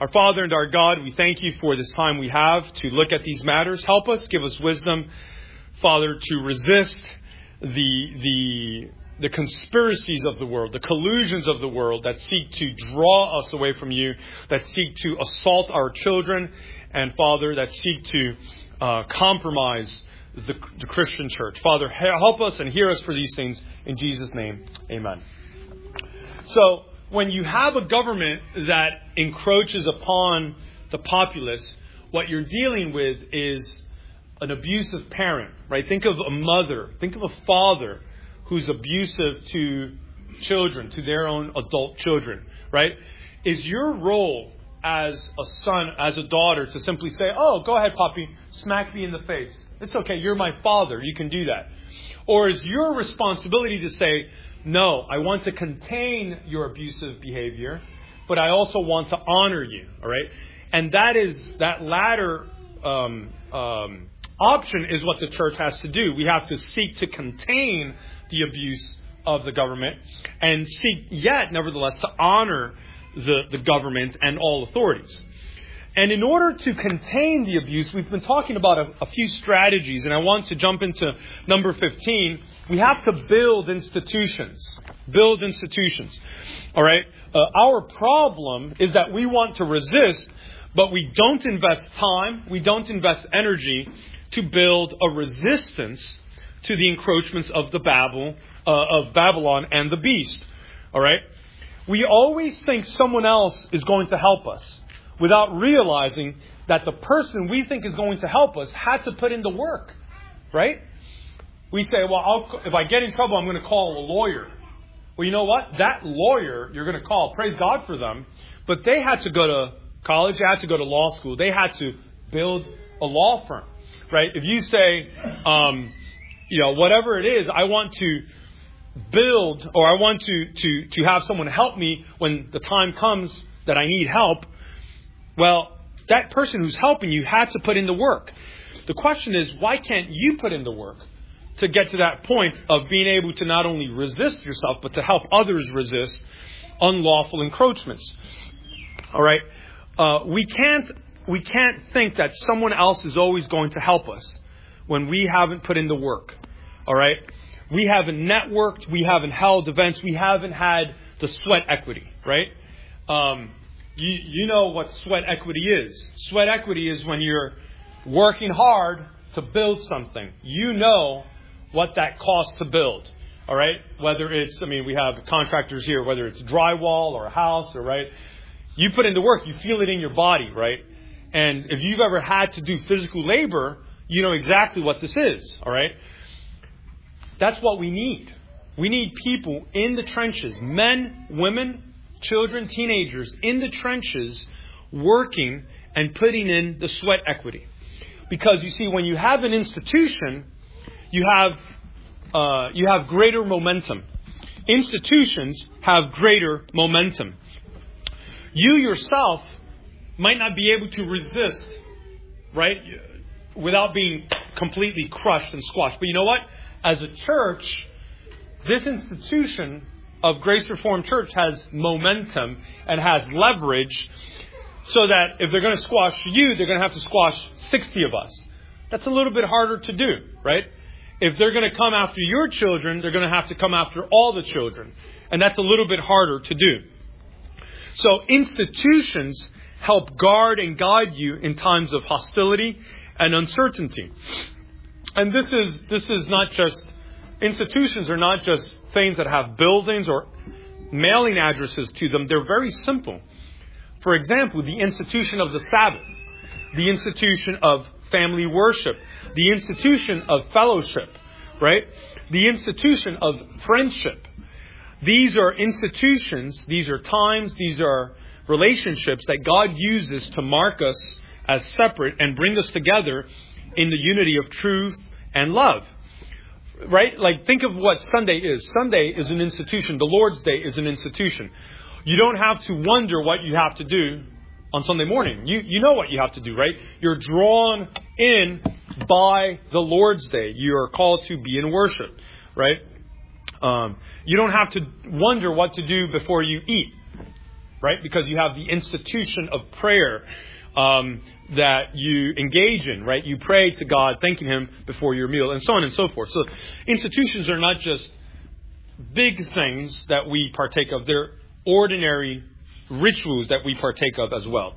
Our Father and our God, we thank you for this time we have to look at these matters. Help us, give us wisdom, Father, to resist the conspiracies of the world, the collusions of the world that seek to draw us away from you, that seek to assault our children, and Father, that seek to compromise the Christian church. Father, help us and hear us for these things. In Jesus' name, amen. So, when you have a government that encroaches upon the populace, what you're dealing with is an abusive parent, right? Think of a mother, think of a father who's abusive to children, to their own adult children, right? Is your role as a son, as a daughter, to simply say, oh, go ahead, Poppy, smack me in the face. It's okay, you're my father, you can do that. Or is your responsibility to say, no, I want to contain your abusive behavior, but I also want to honor you, all right? And that latter option is what the church has to do. We have to seek to contain the abuse of the government and seek yet, nevertheless, to honor the government and all authorities. And in order to contain the abuse, we've been talking about a few strategies, and I want to jump into number 15. We have to build institutions. Build institutions. All right? Our problem is that we want to resist, but we don't invest time, we don't invest energy to build a resistance to the encroachments of Babylon and the beast. All right? We always think someone else is going to help us, without realizing that the person we think is going to help us had to put in the work, right? We say, well, if I get in trouble, I'm going to call a lawyer. Well, you know what? That lawyer you're going to call, praise God for them, but they had to go to college, they had to go to law school, they had to build a law firm, right? If you say, whatever it is, I want to build, or I want to have someone help me when the time comes that I need help, well, that person who's helping you had to put in the work. The question is, why can't you put in the work to get to that point of being able to not only resist yourself, but to help others resist unlawful encroachments? All right? We can't think that someone else is always going to help us when we haven't put in the work. All right? We haven't networked, we haven't held events, we haven't had the sweat equity, right? You know what sweat equity is. Sweat equity is when you're working hard to build something. You know what that costs to build. All right? Whether it's, we have contractors here, whether it's drywall or a house, or right? You put in the work, you feel it in your body, right? And if you've ever had to do physical labor, you know exactly what this is. All right? That's what we need. We need people in the trenches, men, women, children, teenagers in the trenches working and putting in the sweat equity. Because you see, when you have an institution, you have greater momentum. Institutions have greater momentum. You yourself might not be able to resist, right, without being completely crushed and squashed. But you know what? As a church, this institution of Grace Reformed Church has momentum and has leverage, so that if they're going to squash you, they're going to have to squash 60 of us. That's a little bit harder to do, right? If they're going to come after your children, they're going to have to come after all the children. And that's a little bit harder to do. So institutions help guard and guide you in times of hostility and uncertainty. And this is not just, institutions are not just things that have buildings or mailing addresses to them. They're very simple. For example, the institution of the Sabbath, the institution of family worship, the institution of fellowship, right? The institution of friendship. These are institutions, these are times, these are relationships that God uses to mark us as separate and bring us together in the unity of truth and love. Right? Like, think of what Sunday is. Sunday is an institution. The Lord's Day is an institution. You don't have to wonder what you have to do on Sunday morning. You know what you have to do, right? You're drawn in by the Lord's Day. You are called to be in worship, right? You don't have to wonder what to do before you eat. right? Because you have the institution of prayer that you engage in, right? You pray to God, thanking Him before your meal, and so on and so forth. So institutions are not just big things that we partake of. They're ordinary rituals that we partake of as well.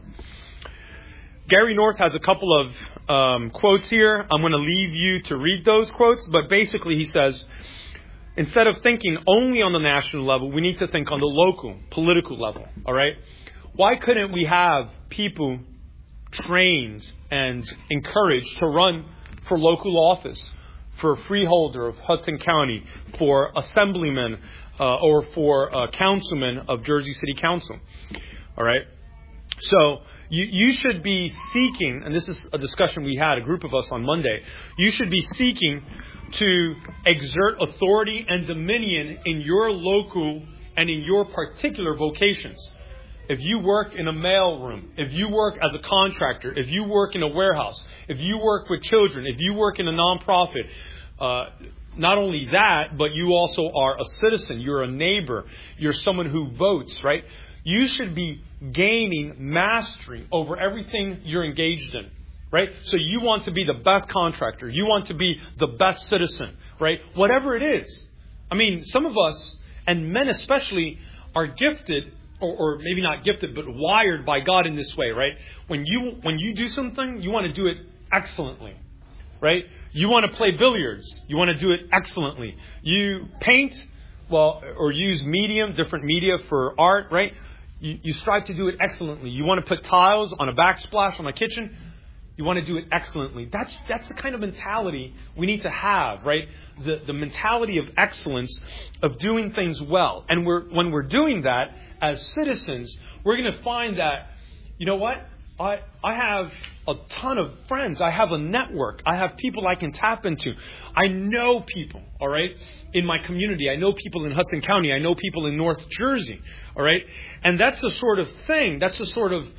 Gary North has a couple of quotes here. I'm going to leave you to read those quotes, but basically he says, instead of thinking only on the national level, we need to think on the local, political level, all right? Why couldn't we have people trained and encouraged to run for local office, for freeholder of Hudson County, for assemblyman, or for councilman of Jersey City Council, all right? So you should be seeking, and this is a discussion we had, a group of us on Monday, you should be seeking to exert authority and dominion in your local and in your particular vocations. If you work in a mailroom, if you work as a contractor, if you work in a warehouse, if you work with children, if you work in a nonprofit, not only that, but you also are a citizen, you're a neighbor, you're someone who votes, right? You should be gaining mastery over everything you're engaged in, right? So you want to be the best contractor. You want to be the best citizen, right? Whatever it is. I mean, some of us, and men especially, are gifted, or maybe not gifted, but wired by God in this way, right? When you do something, you want to do it excellently, right? You want to play billiards. You want to do it excellently. You paint, or use different media for art, right? You strive to do it excellently. You want to put tiles on a backsplash on a kitchen. You want to do it excellently. That's the kind of mentality we need to have, right? The mentality of excellence, of doing things well. And when we're doing that as citizens, we're going to find that, you know what? I have a ton of friends. I have a network. I have people I can tap into. I know people, all right, in my community. I know people in Hudson County. I know people in North Jersey, all right? And that's the sort of thing, that's the sort of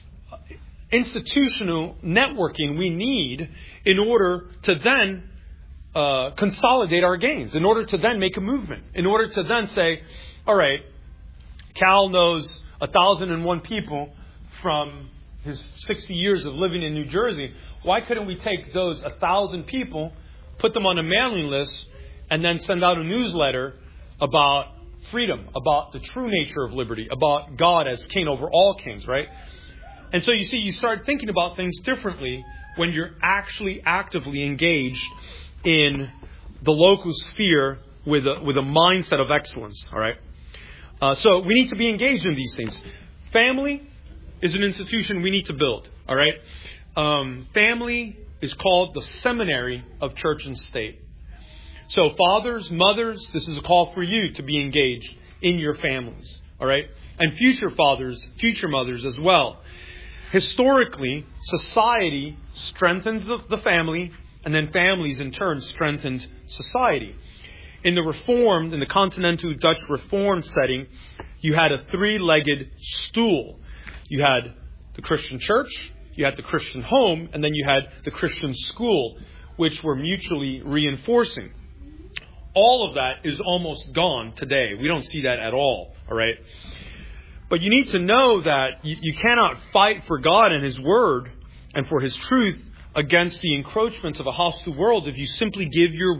institutional networking we need in order to then consolidate our gains, in order to then make a movement, in order to then say, all right, Cal knows 1,001 people from his 60 years of living in New Jersey. Why couldn't we take those 1,000 people, put them on a mailing list, and then send out a newsletter about freedom, about the true nature of liberty, about God as king over all kings, right? And so you see, you start thinking about things differently when you're actually actively engaged in the local sphere with a mindset of excellence, all right? So we need to be engaged in these things. Family is an institution we need to build, all right? Family is called the seminary of church and state. So fathers, mothers, this is a call for you to be engaged in your families, all right? And future fathers, future mothers as well. Historically, society strengthens the family, and then families in turn strengthened society. In the continental Dutch Reformed setting, you had a three-legged stool. You had the Christian church, you had the Christian home, and then you had the Christian school, which were mutually reinforcing. All of that is almost gone today. We don't see that at all right? But you need to know that you cannot fight for God and His Word and for His truth against the encroachments of a hostile world if you simply give your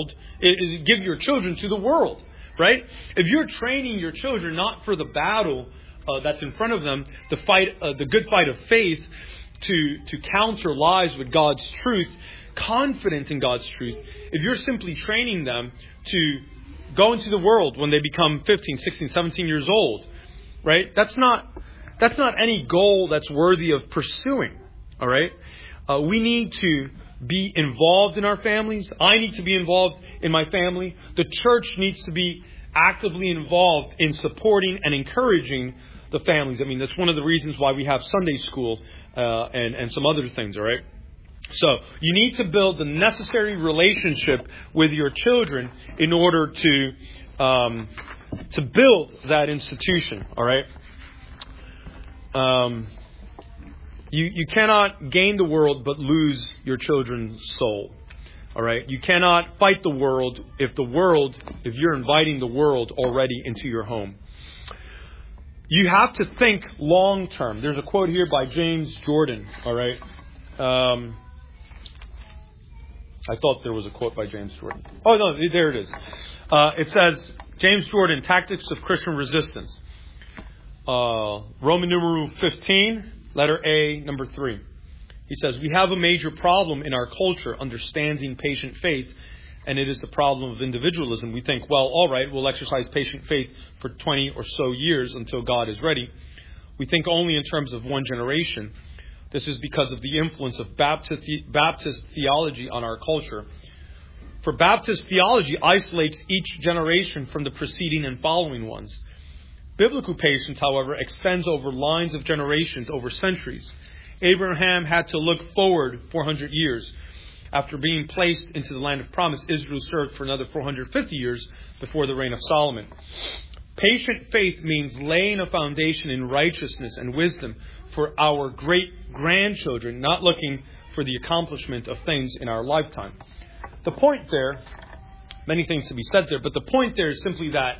children to the world, right? If you're training your children not for the battle that's in front of them, the good fight of faith, to counter lies with God's truth, confident in God's truth, if you're simply training them to go into the world when they become 15, 16, 17 years old, right? That's not any goal that's worthy of pursuing, all right? We need to be involved in our families. I need to be involved in my family. The church needs to be actively involved in supporting and encouraging the families. I mean, that's one of the reasons why we have Sunday school and some other things, all right? So you need to build the necessary relationship with your children in order to build that institution, all right? You cannot gain the world but lose your children's soul. All right? You cannot fight the world if you're inviting the world already into your home. You have to think long term. There's a quote here by James Jordan. All right. I thought there was a quote by James Jordan. Oh, no, there it is. It says, James Jordan, Tactics of Christian Resistance. Roman numeral 15, letter A, number 3. He says, we have a major problem in our culture understanding patient faith, and it is the problem of individualism. We think, well, all right, we'll exercise patient faith for 20 or so years until God is ready. We think only in terms of one generation. This is because of the influence of Baptist theology on our culture. For Baptist theology isolates each generation from the preceding and following ones. Biblical patience, however, extends over lines of generations, over centuries. Abraham had to look forward 400 years. After being placed into the land of promise, Israel served for another 450 years before the reign of Solomon. Patient faith means laying a foundation in righteousness and wisdom for our great-grandchildren, not looking for the accomplishment of things in our lifetime. The point there, many things to be said there, but the point there is simply that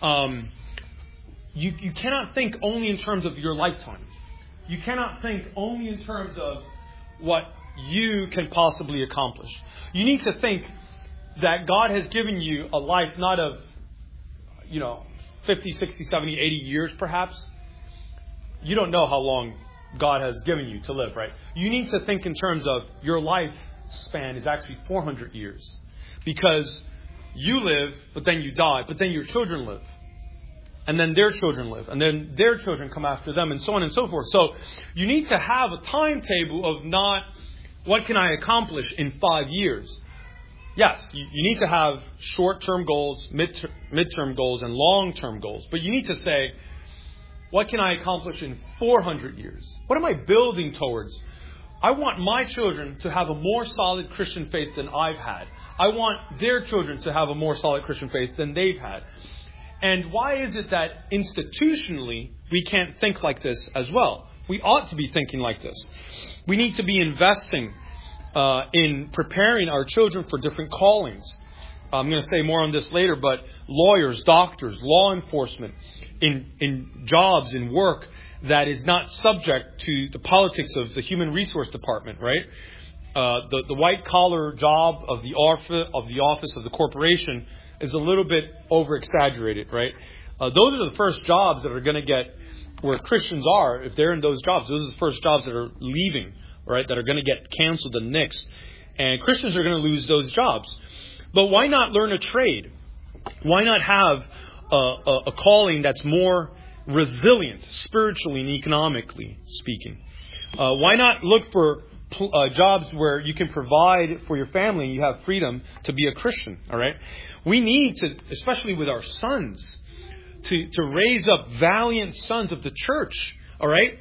you cannot think only in terms of your lifetime. You cannot think only in terms of what you can possibly accomplish. You need to think that God has given you a life not of, 50, 60, 70, 80 years perhaps. You don't know how long God has given you to live, right? You need to think in terms of your life span is actually 400 years. Because you live, but then you die, but then your children live. And then their children live. And then their children come after them, and so on and so forth. So you need to have a timetable of not what can I accomplish in 5 years. Yes, you need to have short-term goals, mid-term goals, and long-term goals. But you need to say, what can I accomplish in 400 years? What am I building towards? I want my children to have a more solid Christian faith than I've had. I want their children to have a more solid Christian faith than they've had. And why is it that institutionally we can't think like this as well? We ought to be thinking like this. We need to be investing in preparing our children for different callings. I'm going to say more on this later, but lawyers, doctors, law enforcement, in jobs, in work that is not subject to the politics of the human resource department, right? The white collar job of the office of the corporation is a little bit over exaggerated, right? Those are the first jobs that are going to get where Christians are. If they're in those jobs, those are the first jobs that are leaving, right? That are going to get canceled and nixed. And Christians are going to lose those jobs. But why not learn a trade? Why not have a calling that's more resilient, spiritually and economically speaking? Why not look for jobs where you can provide for your family and you have freedom to be a Christian? All right. We need to, especially with our sons, to raise up valiant sons of the church. All right.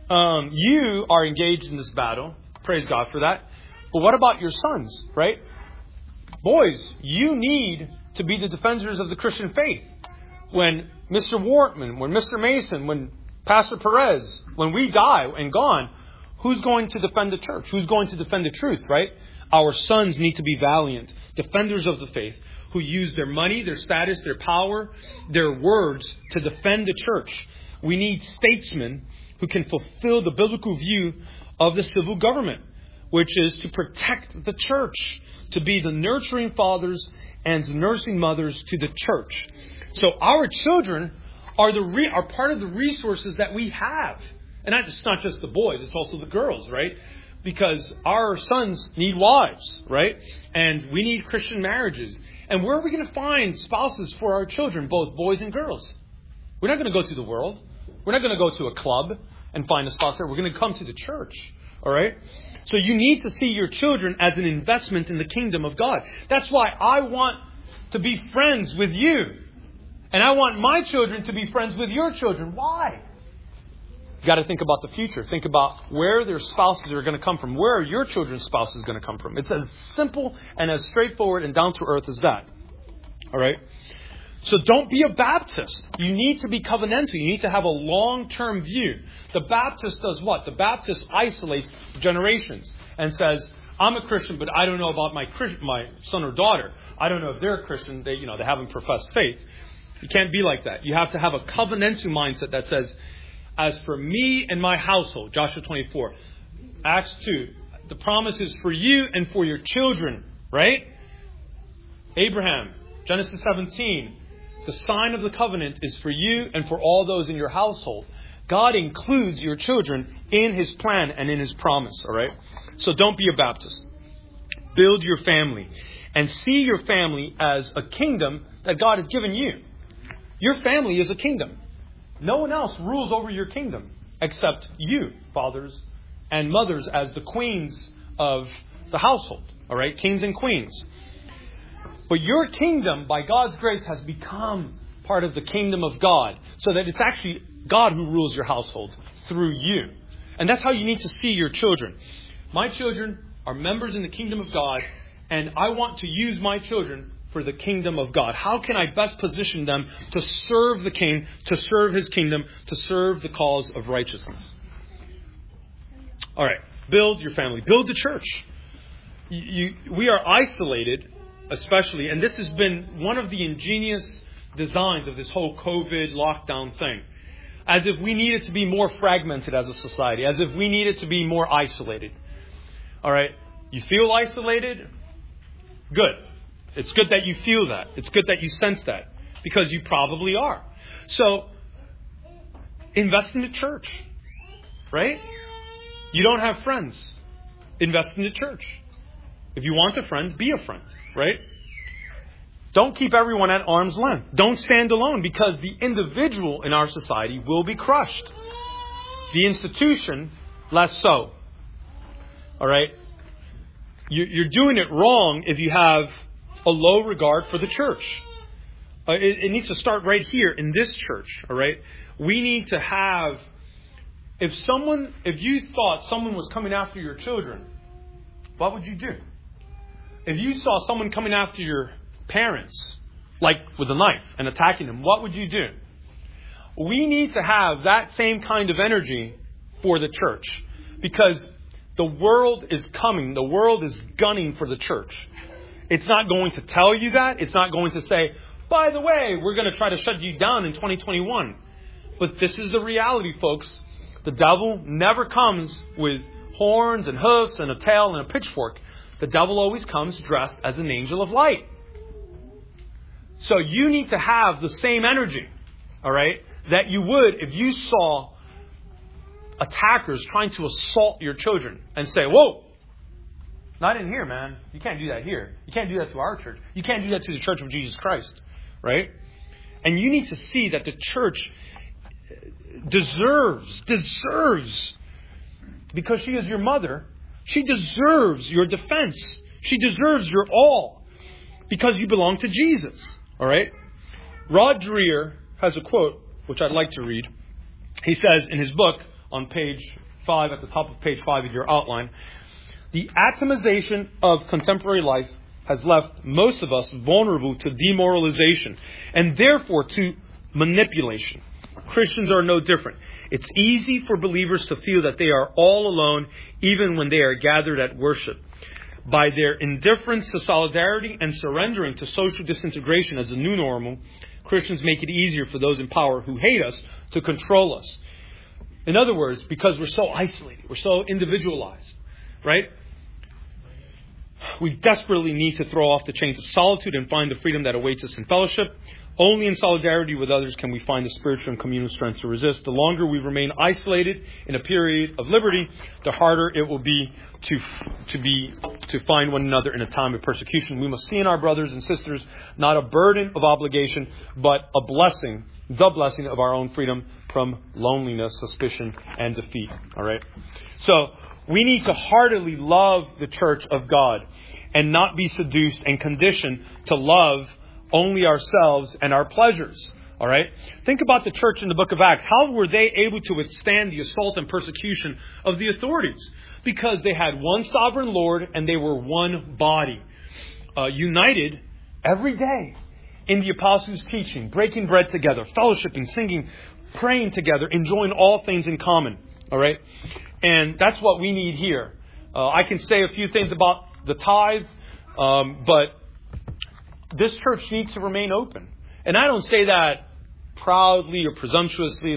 You are engaged in this battle. Praise God for that. But what about your sons? Right. Boys, you need to be the defenders of the Christian faith. When Mr. Wortman, when Mr. Mason, when Pastor Perez, when we die and gone, who's going to defend the church? Who's going to defend the truth, right? Our sons need to be valiant, defenders of the faith, who use their money, their status, their power, their words to defend the church. We need statesmen who can fulfill the biblical view of the civil government, which is to protect the church, to be the nurturing fathers and nursing mothers to the church. So our children are part of the resources that we have. And it's not just the boys, it's also the girls, right? Because our sons need wives, right? And we need Christian marriages. And where are we going to find spouses for our children, both boys and girls? We're not going to go to the world. We're not going to go to a club and find a spouse there. We're going to come to the church, all right? So you need to see your children as an investment in the kingdom of God. That's why I want to be friends with you. And I want my children to be friends with your children. Why? You've got to think about the future. Think about where their spouses are going to come from. Where are your children's spouses going to come from? It's as simple and as straightforward and down to earth as that. All right? So don't be a Baptist. You need to be covenantal. You need to have a long-term view. The Baptist does what? The Baptist isolates generations and says, I'm a Christian, but I don't know about my son or daughter. I don't know if they're a Christian. They haven't professed faith. You can't be like that. You have to have a covenantal mindset that says, as for me and my household, Joshua 24, Acts 2, the promise is for you and for your children, right? Abraham, Genesis 17, the sign of the covenant is for you and for all those in your household. God includes your children in His plan and in His promise, all right? So don't be a Baptist. Build your family and see your family as a kingdom that God has given you. Your family is a kingdom. No one else rules over your kingdom except you, fathers and mothers, as the queens of the household, all right? Kings and queens. But your kingdom, by God's grace, has become part of the kingdom of God, so that it's actually God who rules your household through you. And that's how you need to see your children. My children are members in the kingdom of God, and I want to use my children for the kingdom of God. How can I best position them to serve the King, to serve His kingdom, to serve the cause of righteousness? All right, build your family. Build the church. We are isolated, especially, and this has been one of the ingenious designs of this whole COVID lockdown thing. As if we needed to be more fragmented as a society, as if we needed to be more isolated. All right, you feel isolated? Good. It's good that you feel that. It's good that you sense that, because you probably are. So, invest in the church, right? You don't have friends. Invest in the church. If you want a friend, be a friend, right? Don't keep everyone at arm's length. Don't stand alone, because the individual in our society will be crushed. The institution, less so. All right? You're doing it wrong if you have a low regard for the church. It needs to start right here in this church. All right? We need to have... If you thought someone was coming after your children, what would you do? If you saw someone coming after your parents, like with a knife and attacking them, what would you do? We need to have that same kind of energy for the church, because the world is coming. The world is gunning for the church. It's not going to tell you that. It's not going to say, by the way, we're going to try to shut you down in 2021. But this is the reality, folks. The devil never comes with horns and hoofs and a tail and a pitchfork. The devil always comes dressed as an angel of light. So you need to have the same energy, all right, that you would if you saw attackers trying to assault your children and say, whoa, not in here, man. You can't do that here. You can't do that to our church. You can't do that to the church of Jesus Christ, right? And you need to see that the church deserves, because she is your mother, she deserves your defense. She deserves your all, because you belong to Jesus. All right? Rod Dreher has a quote, which I'd like to read. He says in his book on page 5, at the top of page 5 of your outline, the atomization of contemporary life has left most of us vulnerable to demoralization and therefore to manipulation. Christians are no different. It's easy for believers to feel that they are all alone even when they are gathered at worship. By their indifference to solidarity and surrendering to social disintegration as a new normal, Christians make it easier for those in power who hate us to control us. In other words, because we're so isolated, we're so individualized, right? We desperately need to throw off the chains of solitude and find the freedom that awaits us in fellowship. Only in solidarity with others can we find the spiritual and communal strength to resist. The longer we remain isolated in a period of liberty, the harder it will be to find one another in a time of persecution. We must see in our brothers and sisters not a burden of obligation, but a blessing, the blessing of our own freedom from loneliness, suspicion, and defeat. All right? So we need to heartily love the church of God and not be seduced and conditioned to love only ourselves and our pleasures. All right? Think about the church in the book of Acts. How were they able to withstand the assault and persecution of the authorities? Because they had one sovereign Lord and they were one body, united every day in the apostles' teaching, breaking bread together, fellowshipping, singing, praying together, enjoying all things in common. All right? And that's what we need here. I can say a few things about the tithe, but this church needs to remain open. And I don't say that proudly or presumptuously,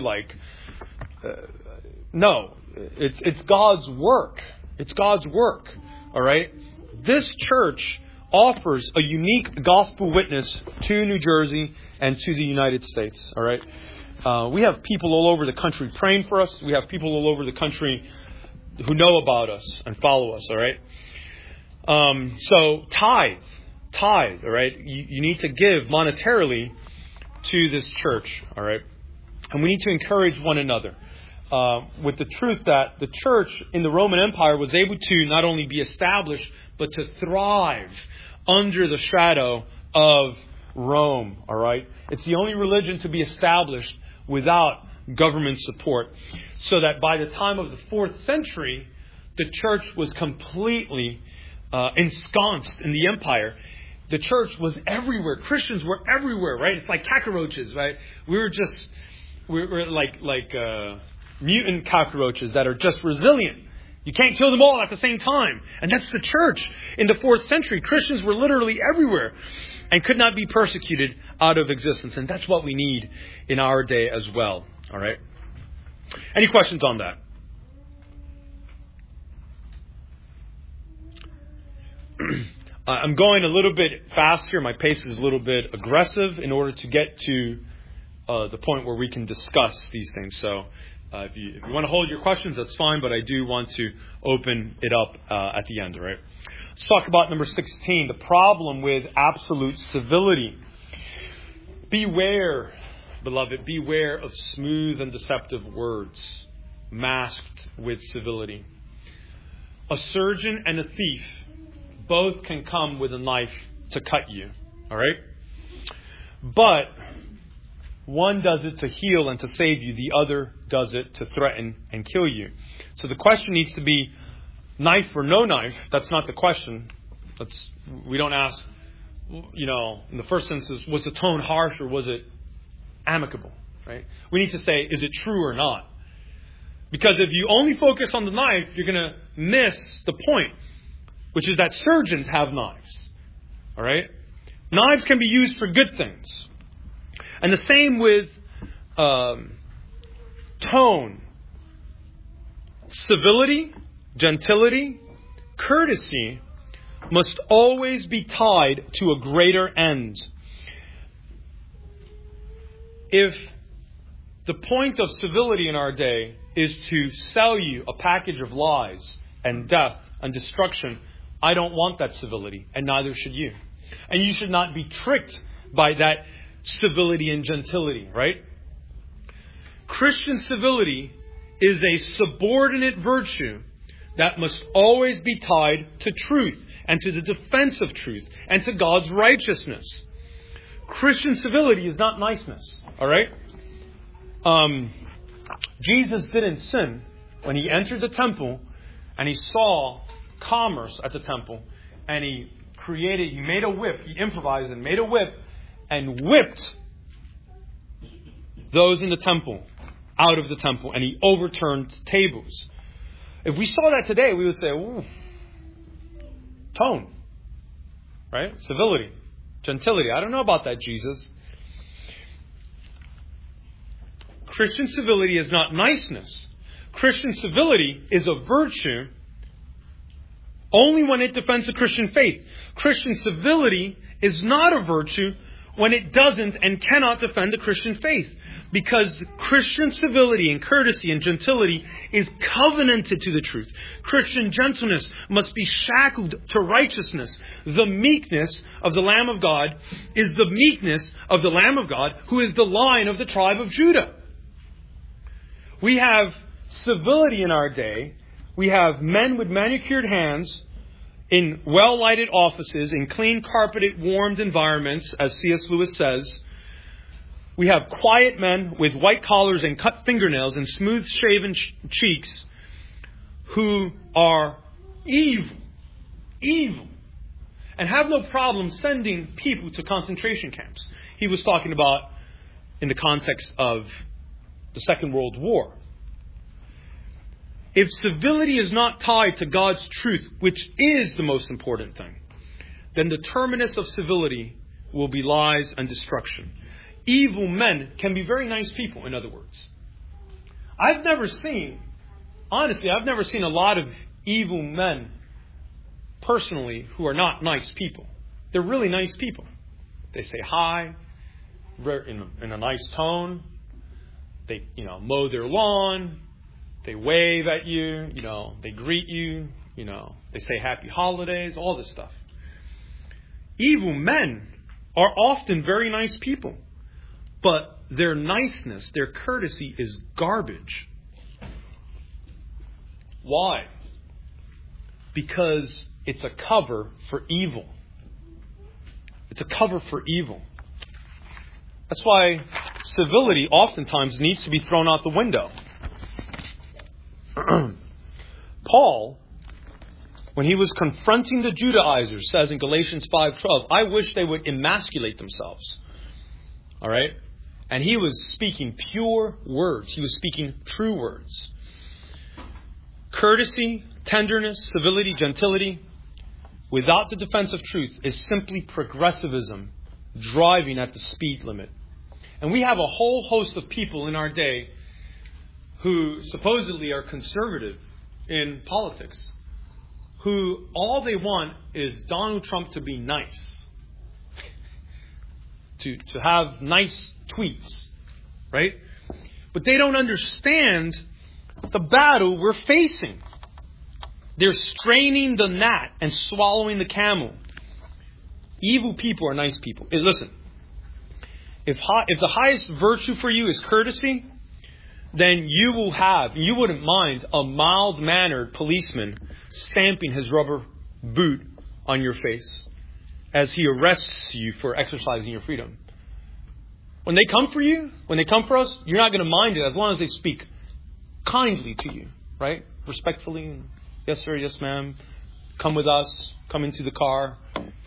no. It's God's work. It's God's work. All right? This church offers a unique gospel witness to New Jersey and to the United States. All right? We have people all over the country praying for us. We have people all over the country who know about us and follow us. All right? So tithe. All right? You need to give monetarily to this church. All right? And we need to encourage one another. With the truth that the church in the Roman Empire was able to not only be established, but to thrive under the shadow of Rome. All right? It's the only religion to be established without government support. So that by the time of the 4th century, the church was completely ensconced in the empire. The church was everywhere. Christians were everywhere, right? It's like cockroaches, right? We're like mutant cockroaches that are just resilient. You can't kill them all at the same time. And that's the church. In the 4th century, Christians were literally everywhere and could not be persecuted out of existence. And that's what we need in our day as well. All right? Any questions on that? I'm going a little bit fast here. My pace is a little bit aggressive in order to get to the point where we can discuss these things. So if you want to hold your questions, that's fine, but I do want to open it up at the end, all right? Let's talk about number 16, the problem with absolute civility. Beware, beloved, beware of smooth and deceptive words masked with civility. A surgeon and a thief both can come with a knife to cut you, all right? But one does it to heal and to save you. The other does it to threaten and kill you. So the question needs to be knife or no knife. That's not the question. We don't ask, in the first instance, was the tone harsh or was it amicable? Right? We need to say, is it true or not? Because if you only focus on the knife, you're going to miss the point, which is that surgeons have knives. All right? Knives can be used for good things. And the same with tone. Civility, gentility, courtesy must always be tied to a greater end. If the point of civility in our day is to sell you a package of lies and death and destruction, I don't want that civility, and neither should you. And you should not be tricked by that civility and gentility, right? Christian civility is a subordinate virtue that must always be tied to truth and to the defense of truth and to God's righteousness. Christian civility is not niceness, all right? Jesus didn't sin when he entered the temple and he saw commerce at the temple and he made a whip, he improvised and made a whip and whipped those in the temple out of the temple, and he overturned tables. If we saw that today, we would say, ooh, tone, right? Civility, gentility. I don't know about that, Jesus. Christian civility is not niceness. Christian civility is a virtue only when it defends the Christian faith. Christian civility is not a virtue when it doesn't and cannot defend the Christian faith. Because Christian civility and courtesy and gentility is covenanted to the truth. Christian gentleness must be shackled to righteousness. The meekness of the Lamb of God is the meekness of the Lamb of God, who is the Lion of the tribe of Judah. We have civility in our day. We have men with manicured hands in well-lighted offices, in clean, carpeted, warmed environments, as C.S. Lewis says. We have quiet men with white collars and cut fingernails and smooth-shaven cheeks who are evil, and have no problem sending people to concentration camps. He was talking about in the context of the Second World War. If civility is not tied to God's truth, which is the most important thing, then the terminus of civility will be lies and destruction. evil men can be very nice people, in other words. I've never seen a lot of evil men personally who are not nice people. They're really nice people. They say hi in a nice tone. They, mow their lawn. They wave at you. They greet you. They say happy holidays, all this stuff. Evil men are often very nice people, but their niceness, their courtesy is garbage. Why? Because it's a cover for evil. It's a cover for evil. That's why civility oftentimes needs to be thrown out the window. Paul, when he was confronting the Judaizers, says in Galatians 5:12, I wish they would emasculate themselves. All right? And he was speaking pure words. He was speaking true words. Courtesy, tenderness, civility, gentility, without the defense of truth, is simply progressivism driving at the speed limit. And we have a whole host of people in our day who supposedly are conservative in politics, who all they want is Donald Trump to be nice, to have nice tweets, right? But they don't understand the battle we're facing. They're straining the gnat and swallowing the camel. Evil people are nice people. Listen, if the highest virtue for you is courtesy, then you wouldn't mind a mild-mannered policeman stamping his rubber boot on your face as he arrests you for exercising your freedom. When they come for us, you're not going to mind it as long as they speak kindly to you, right? Respectfully. Yes, sir. Yes, ma'am. Come with us. Come into the car.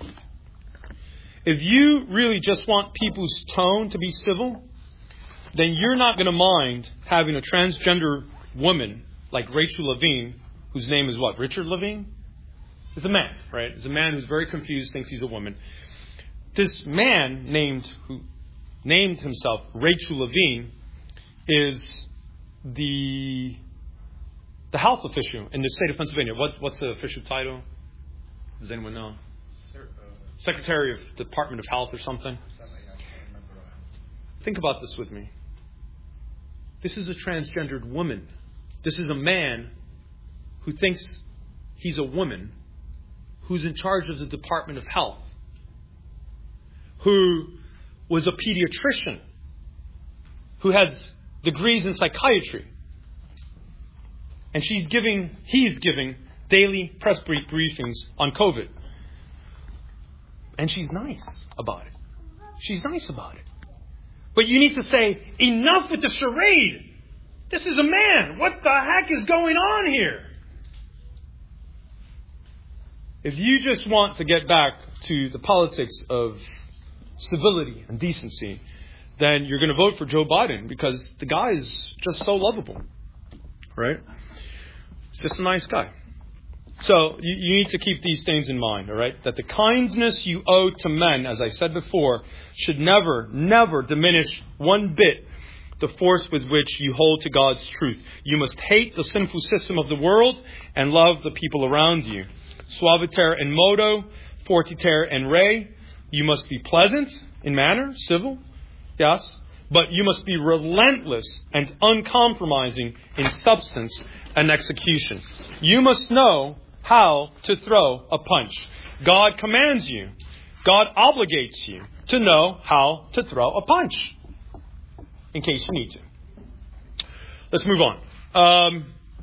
If you really just want people's tone to be civil, then you're not going to mind having a transgender woman like Rachel Levine, whose name is what? Richard Levine? It's a man, right? It's a man who's very confused, thinks he's a woman. This man who named himself Rachel Levine is the health official in the state of Pennsylvania. What's the official title? Does anyone know? Secretary of Department of Health or something? Think about this with me. This is a transgendered woman. This is a man who thinks he's a woman, who's in charge of the Department of Health, who was a pediatrician, who has degrees in psychiatry. And he's giving daily press briefings on COVID. And she's nice about it. She's nice about it. But you need to say, enough with the charade. This is a man. What the heck is going on here? If you just want to get back to the politics of civility and decency, then you're going to vote for Joe Biden because the guy is just so lovable. Right? He's just a nice guy. So you need to keep these things in mind, all right? That the kindness you owe to men, as I said before, should never, never diminish one bit the force with which you hold to God's truth. You must hate the sinful system of the world and love the people around you. Suaviter in modo, fortiter in re. You must be pleasant in manner, civil, yes, but you must be relentless and uncompromising in substance and execution. You must know how to throw a punch. God commands you. God obligates you to know how to throw a punch. In case you need to. Let's move on.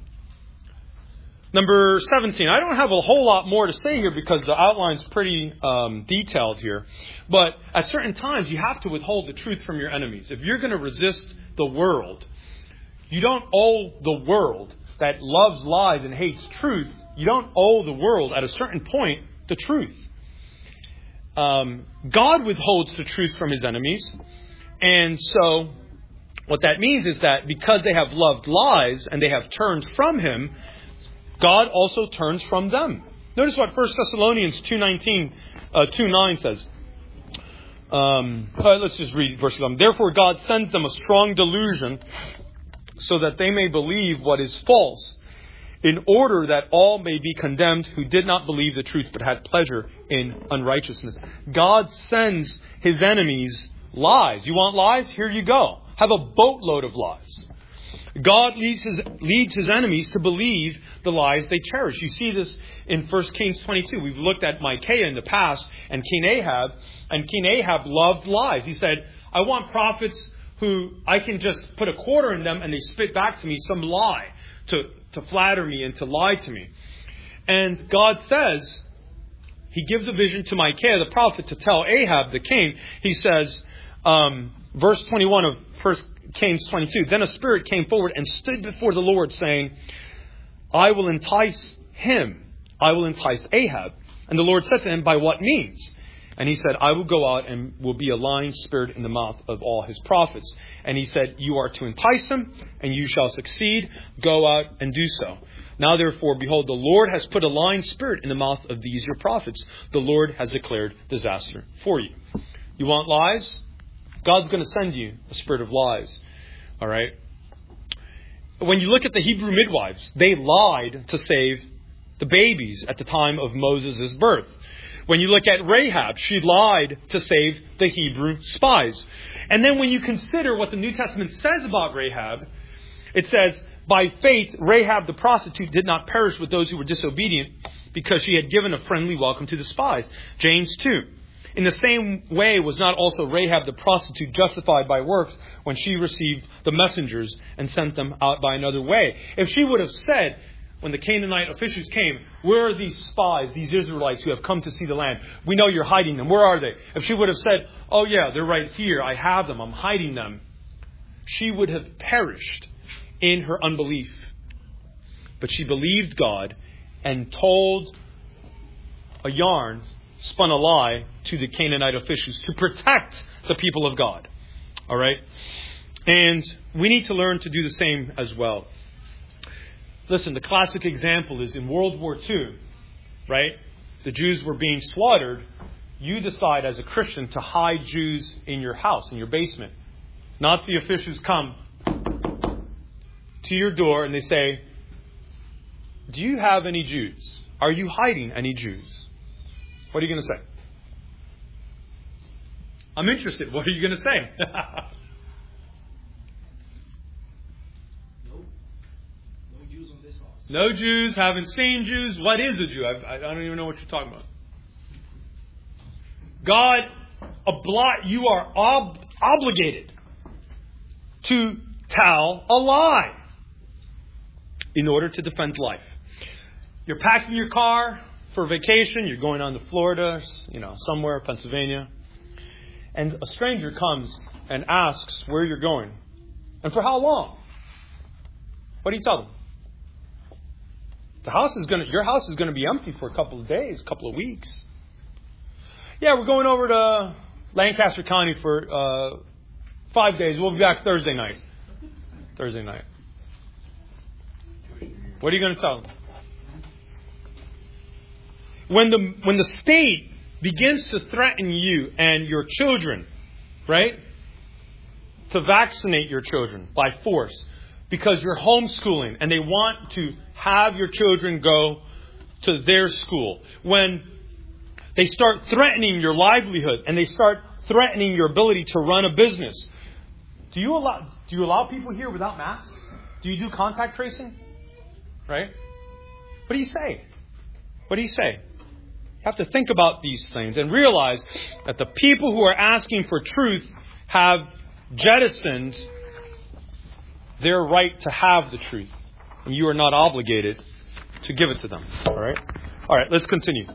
Number 17. I don't have a whole lot more to say here because the outline's pretty detailed here. But at certain times, you have to withhold the truth from your enemies. If you're going to resist the world, you don't owe the world that loves lies and hates truth. You don't owe the world at a certain point the truth. God withholds the truth from his enemies. And so what that means is that because they have loved lies and they have turned from him, God also turns from them. Notice what 1 Thessalonians 2:9 says. Let's just read verse 11. Therefore God sends them a strong delusion so that they may believe what is false, in order that all may be condemned who did not believe the truth but had pleasure in unrighteousness. God sends his enemies lies. You want lies? Here you go. Have a boatload of lies. God leads his enemies to believe the lies they cherish. You see this in 1 Kings 22. We've looked at Micaiah in the past and King Ahab. And King Ahab loved lies. He said, I want prophets who I can just put a quarter in them and they spit back to me some lie to flatter me and to lie to me. And God says, he gives a vision to Micaiah the prophet to tell Ahab the king. He says, verse 21 of 1 Kings 22, then a spirit came forward and stood before the Lord, saying, I will entice him. I will entice Ahab. And the Lord said to him, by what means? And he said, I will go out and will be a lying spirit in the mouth of all his prophets. And he said, you are to entice him, and you shall succeed. Go out and do so. Now therefore, behold, the Lord has put a lying spirit in the mouth of these your prophets. The Lord has declared disaster for you. You want lies? God's going to send you a spirit of lies. All right? When you look at the Hebrew midwives, they lied to save the babies at the time of Moses' birth. When you look at Rahab, she lied to save the Hebrew spies. And then when you consider what the New Testament says about Rahab, it says, by faith, Rahab the prostitute did not perish with those who were disobedient because she had given a friendly welcome to the spies. James 2. In the same way was not also Rahab the prostitute justified by works when she received the messengers and sent them out by another way. If she would have said, when the Canaanite officials came, where are these spies, these Israelites who have come to see the land? We know you're hiding them. Where are they? If she would have said, oh yeah, they're right here. I have them. I'm hiding them. She would have perished in her unbelief. But she believed God and told a yarn, spun a lie to the Canaanite officials to protect the people of God. All right? And we need to learn to do the same as well. Listen, the classic example is in World War II, right? The Jews were being slaughtered. You decide as a Christian to hide Jews in your house, in your basement. Nazi officials come to your door and they say, do you have any Jews? Are you hiding any Jews? What are you going to say? I'm interested. What are you going to say? No Jews, haven't seen Jews. What is a Jew? I don't even know what you're talking about. God, you are obligated to tell a lie in order to defend life. You're packing your car for vacation. You're going on to Florida, somewhere, Pennsylvania. And a stranger comes and asks where you're going. And for how long? What do you tell them? Your house is going to be empty for a couple of days, a couple of weeks. Yeah, we're going over to Lancaster County for 5 days. We'll be back Thursday night. What are you going to tell them? When the state begins to threaten you and your children, right? To vaccinate your children by force because you're homeschooling and they want to have your children go to their school. When they start threatening your livelihood and they start threatening your ability to run a business, do you allow people here without masks? Do you do contact tracing? Right? What do you say? You have to think about these things and realize that the people who are asking for truth have jettisoned their right to have the truth. And you are not obligated to give it to them. All right, let's continue.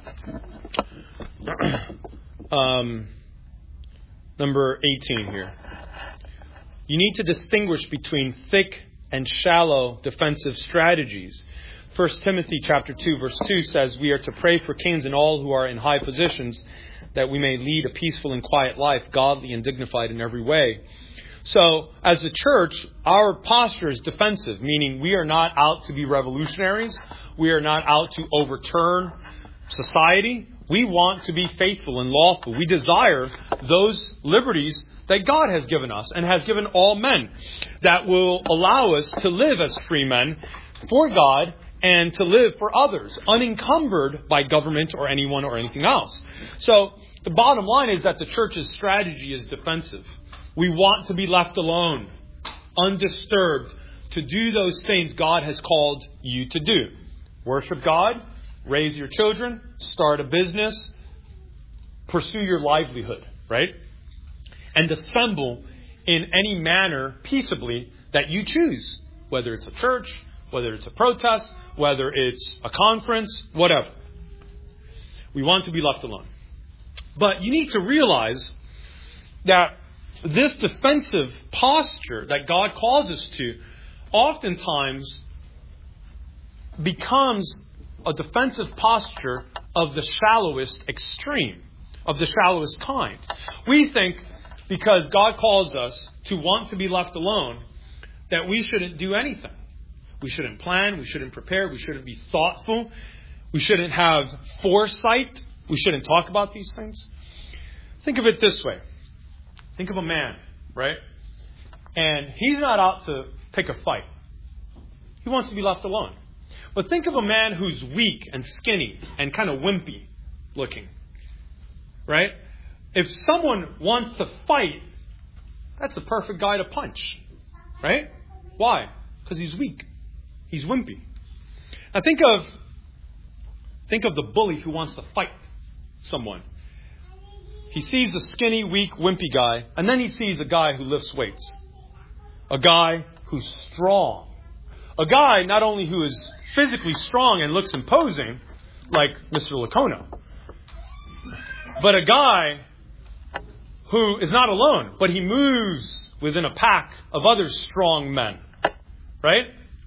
Number 18 here. You need to distinguish between thick and shallow defensive strategies. 1 Timothy chapter 2, verse 2 says, we are to pray for kings and all who are in high positions, that we may lead a peaceful and quiet life, godly and dignified in every way. So, as a church, our posture is defensive, meaning we are not out to be revolutionaries. We are not out to overturn society. We want to be faithful and lawful. We desire those liberties that God has given us and has given all men that will allow us to live as free men for God and to live for others, unencumbered by government or anyone or anything else. So the bottom line is that the church's strategy is defensive. We want to be left alone, undisturbed, to do those things God has called you to do. Worship God, raise your children, start a business, pursue your livelihood, right? And assemble in any manner peaceably that you choose, whether it's a church, whether it's a protest, whether it's a conference, whatever. We want to be left alone. But you need to realize that this defensive posture that God calls us to oftentimes becomes a defensive posture of the shallowest extreme, of the shallowest kind. We think because God calls us to want to be left alone that we shouldn't do anything. We shouldn't plan. We shouldn't prepare. We shouldn't be thoughtful. We shouldn't have foresight. We shouldn't talk about these things. Think of it this way. Think of a man, right? And he's not out to pick a fight. He wants to be left alone. But think of a man who's weak and skinny and kind of wimpy looking, right? If someone wants to fight, that's the perfect guy to punch, right? Why? Because he's weak. He's wimpy. Now think of the bully who wants to fight someone. He sees the skinny, weak, wimpy guy, and then he sees a guy who lifts weights. A guy who's strong. A guy not only who is physically strong and looks imposing, like Mr. Lacono, but a guy who is not alone, but he moves within a pack of other strong men. Right?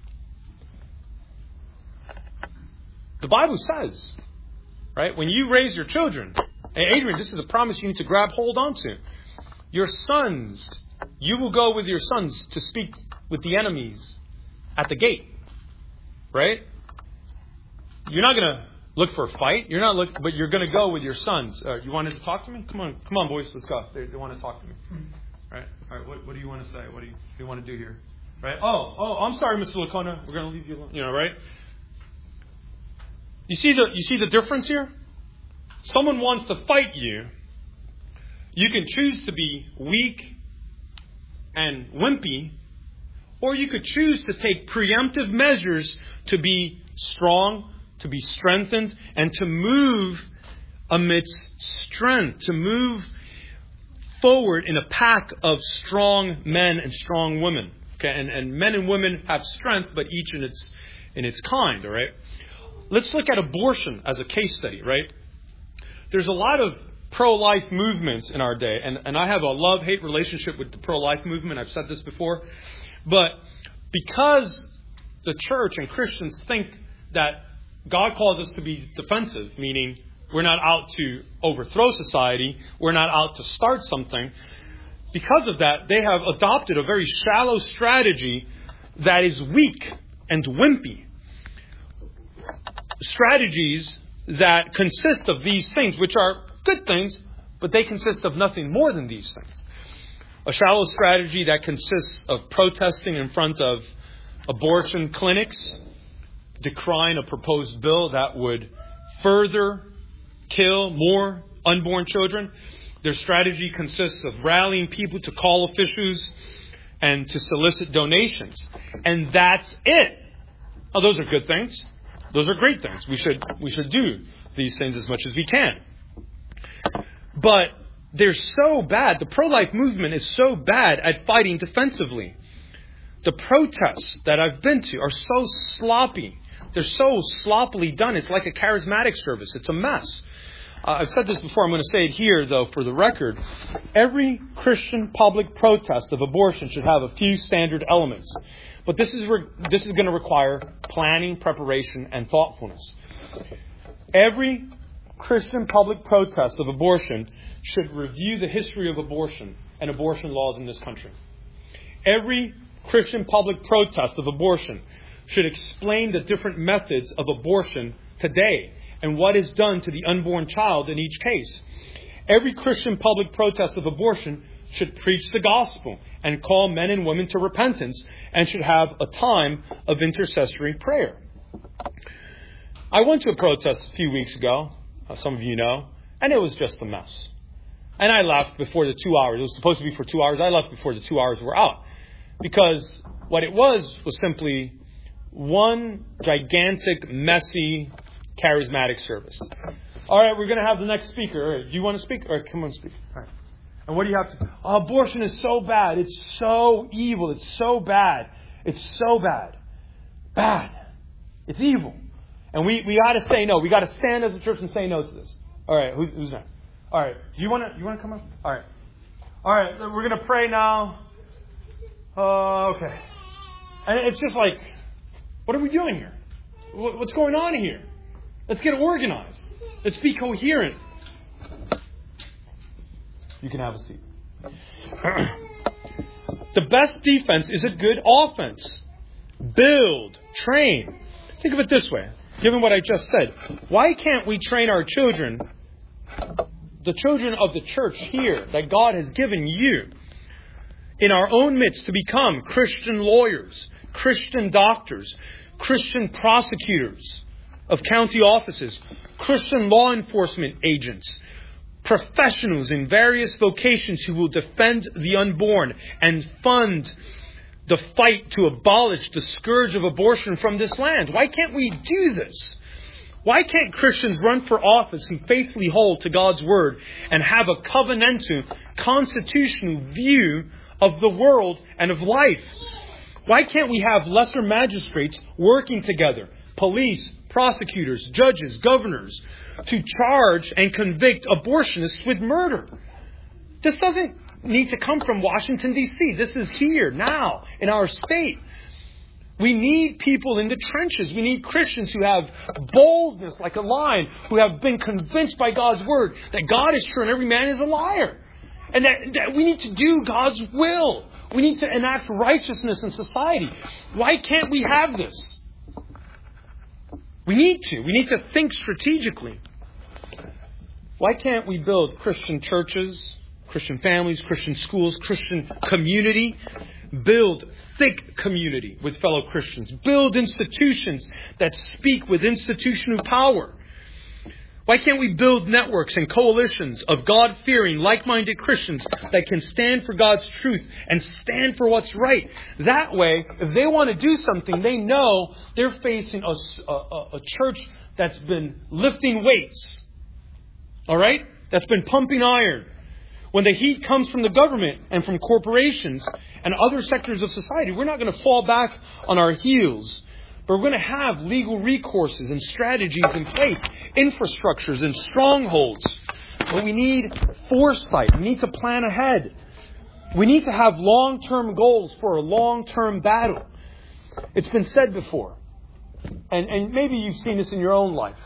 The Bible says, right, when you raise your children, hey, Adrian, this is a promise you need to grab hold onto. Your sons, you will go with your sons to speak with the enemies at the gate. Right? You're not going to look for a fight. You're not look, but you're going to go with your sons. You wanted to talk to me? Come on, boys, let's go. They want to talk to me. Right? All right. What do you want to say? What do you want to do here? Right? Oh, I'm sorry, Mr. Lacona. We're going to leave you alone. Right? You see the difference here? Someone wants to fight you. You can choose to be weak and wimpy, or you could choose to take preemptive measures to be strong, to be strengthened, and to move amidst strength, to move forward in a pack of strong men and strong women. Okay, and men and women have strength, but each in its kind. All right. Let's look at abortion as a case study. Right. There's a lot of pro-life movements in our day, and I have a love-hate relationship with the pro-life movement. I've said this before, but because the church and Christians think that God calls us to be defensive, meaning we're not out to overthrow society, we're not out to start something. Because of that, they have adopted a very shallow strategy that is weak and wimpy. Strategies that consist of these things, which are good things, but they consist of nothing more than these things. A shallow strategy that consists of protesting in front of abortion clinics, decrying a proposed bill that would further kill more unborn children. Their strategy consists of rallying people to call officials and to solicit donations. And that's it. Oh, those are good things. Those are great things. We should do these things as much as we can. But they're so bad. The pro-life movement is so bad at fighting defensively. The protests that I've been to are so sloppy. They're so sloppily done. It's like a charismatic service. It's a mess. I've said this before. I'm going to say it here, though, for the record. Every Christian public protest of abortion should have a few standard elements. But this is going to require planning, preparation, and thoughtfulness. Every Christian public protest of abortion should review the history of abortion and abortion laws in this country. Every Christian public protest of abortion should explain the different methods of abortion today and what is done to the unborn child in each case. Every Christian public protest of abortion should preach the gospel and call men and women to repentance, and should have a time of intercessory prayer. I went to a protest a few weeks ago, some of you know, and it was just a mess. And I left before the 2 hours. It was supposed to be for 2 hours. I left before the 2 hours were out. Because what it was simply one gigantic, messy, charismatic service. All right, we're going to have the next speaker. All right, do you want to speak? All right, come on, speak. All right. And what do you have to... Oh, abortion is so bad. It's so evil. It's so bad. It's so bad. Bad. It's evil. And we got to say no. We got to stand as a church and say no to this. All right, who's next? All right, do you want to come up? All right, we're going to pray now. Okay. And it's just like, what are we doing here? What's going on here? Let's get organized. Let's be coherent. You can have a seat. The best defense is a good offense. Build, train. Think of it this way. Given what I just said, why can't we train our children, the children of the church here that God has given you, in our own midst to become Christian lawyers, Christian doctors, Christian prosecutors of county offices, Christian law enforcement agents, professionals in various vocations who will defend the unborn and fund the fight to abolish the scourge of abortion from this land? Why can't we do this? Why can't Christians run for office who faithfully hold to God's word and have a covenantal, constitutional view of the world and of life? Why can't we have lesser magistrates working together, police, prosecutors, judges, governors, to charge and convict abortionists with murder? This doesn't need to come from Washington, D.C. This is here, now, in our state. We need people in the trenches. We need Christians who have boldness like a lion, who have been convinced by God's word that God is true and every man is a liar. And that we need to do God's will. We need to enact righteousness in society. Why can't we have this? We need to. We need to think strategically. Why can't we build Christian churches, Christian families, Christian schools, Christian community? Build thick community with fellow Christians. Build institutions that speak with institutional power. Why can't we build networks and coalitions of God-fearing, like-minded Christians that can stand for God's truth and stand for what's right? That way, if they want to do something, they know they're facing a church that's been lifting weights. All right? That's been pumping iron. When the heat comes from the government and from corporations and other sectors of society, we're not going to fall back on our heels. But we're going to have legal recourses and strategies in place, infrastructures and strongholds. But we need foresight. We need to plan ahead. We need to have long-term goals for a long-term battle. It's been said before, and maybe you've seen this in your own life.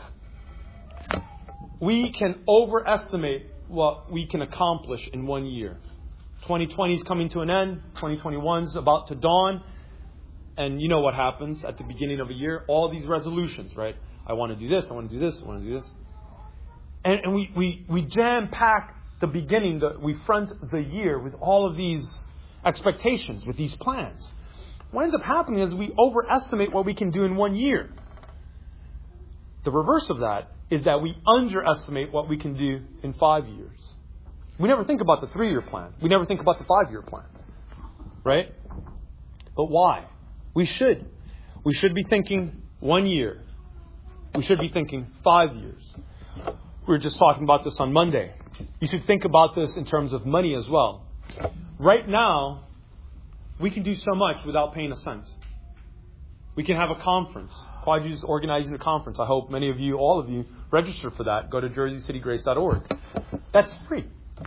We can overestimate what we can accomplish in 1 year. 2020 is coming to an end. 2021 is about to dawn. And you know what happens at the beginning of a year? All these resolutions, right? I want to do this, I want to do this, I want to do this. And we jam-pack the beginning, we front the year with all of these expectations, with these plans. What ends up happening is we overestimate what we can do in 1 year. The reverse of that is that we underestimate what we can do in 5 years. We never think about the 3-year plan. We never think about the 5-year plan. Right? But why? We should. We should be thinking 1 year. We should be thinking 5 years. We were just talking about this on Monday. You should think about this in terms of money as well. Right now, we can do so much without paying a cent. We can have a conference. Quadri is organizing a conference. I hope many of you, all of you, register for that. Go to jerseycitygrace.org. That's free.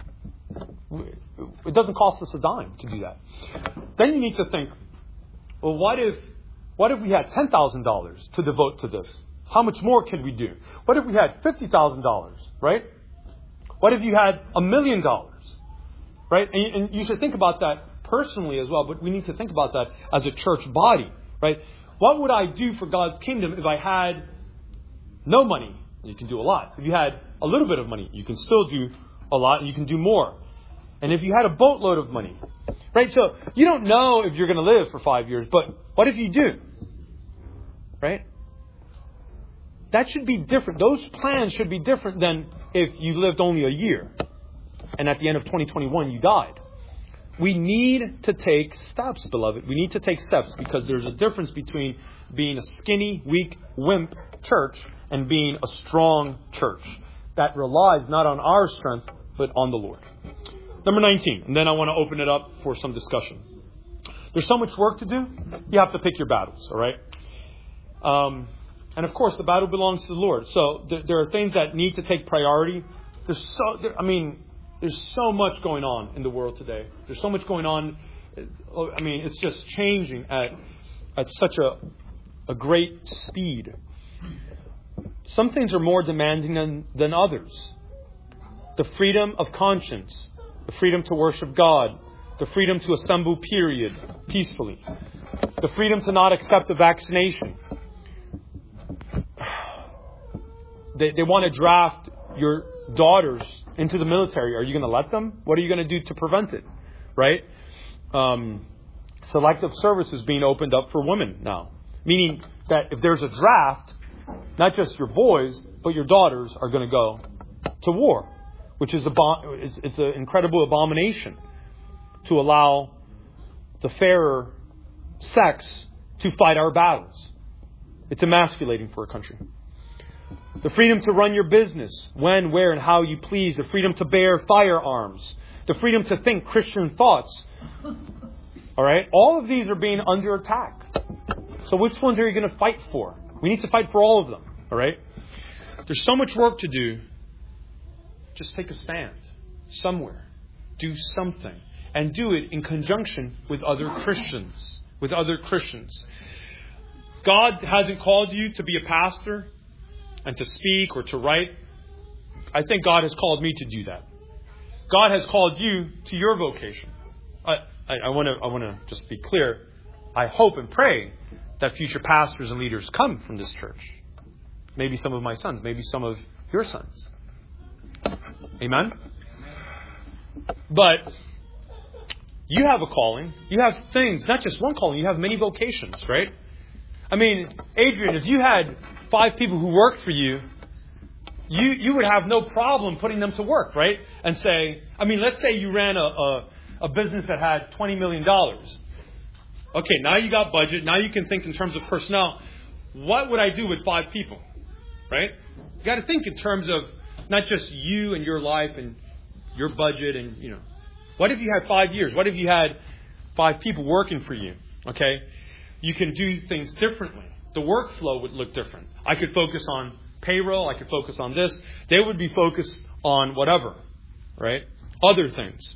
It doesn't cost us a dime to do that. Then you need to think, well, what if we had $10,000 to devote to this? How much more could we do? What if we had $50,000, right? What if you had $1 million, right? And you should think about that personally as well, but we need to think about that as a church body, right? What would I do for God's kingdom if I had no money You can do a lot. If you had a little bit of money, you can still do a lot and you can do more. And if you had a boatload of money, right? So you don't know if you're going to live for 5 years, but what if you do? Right? That should be different. Those plans should be different than if you lived only a year and at the end of 2021 you died. We need to take steps, beloved. We need to take steps because there's a difference between being a skinny, weak, wimp church and being a strong church that relies not on our strength, but on the Lord. Number 19, and then I want to open it up for some discussion. There's so much work to do. You have to pick your battles, all right? And of course, the battle belongs to the Lord. So there are things that need to take priority. There's so much going on in the world today. There's so much going on. It's just changing at such a great speed. Some things are more demanding than others. The freedom of conscience, the freedom to worship God, the freedom to assemble, period, peacefully, the freedom to not accept a vaccination. They want to draft your daughters into the military. Are you going to let them? What are you going to do to prevent it? Right? Selective service is being opened up for women now. Meaning that if there's a draft, not just your boys, but your daughters are going to go to war. Which is it's an incredible abomination to allow the fairer sex to fight our battles. It's emasculating for a country. The freedom to run your business when, where, and how you please. The freedom to bear firearms. The freedom to think Christian thoughts. All right? All of these are being under attack. So which ones are you going to fight for? We need to fight for all of them. All right? There's so much work to do. Just take a stand somewhere. Do something. And do it in conjunction with other Christians. With other Christians. God hasn't called you to be a pastor and to speak or to write. I think God has called me to do that. God has called you to your vocation. I want to just be clear. I hope and pray that future pastors and leaders come from this church. Maybe some of my sons. Maybe some of your sons. Amen? But you have a calling. You have things, not just one calling. You have many vocations, right? Adrian, if you had 5 people who worked for you, you would have no problem putting them to work, right? And say, let's say you ran a business that had $20 million. Okay, now you got budget. Now you can think in terms of personnel. What would I do with 5 people, right? You got to think in terms of not just you and your life and your budget and, What if you had 5 years? What if you had 5 people working for you? Okay? You can do things differently. The workflow would look different. I could focus on payroll. I could focus on this. They would be focused on whatever, right? Other things.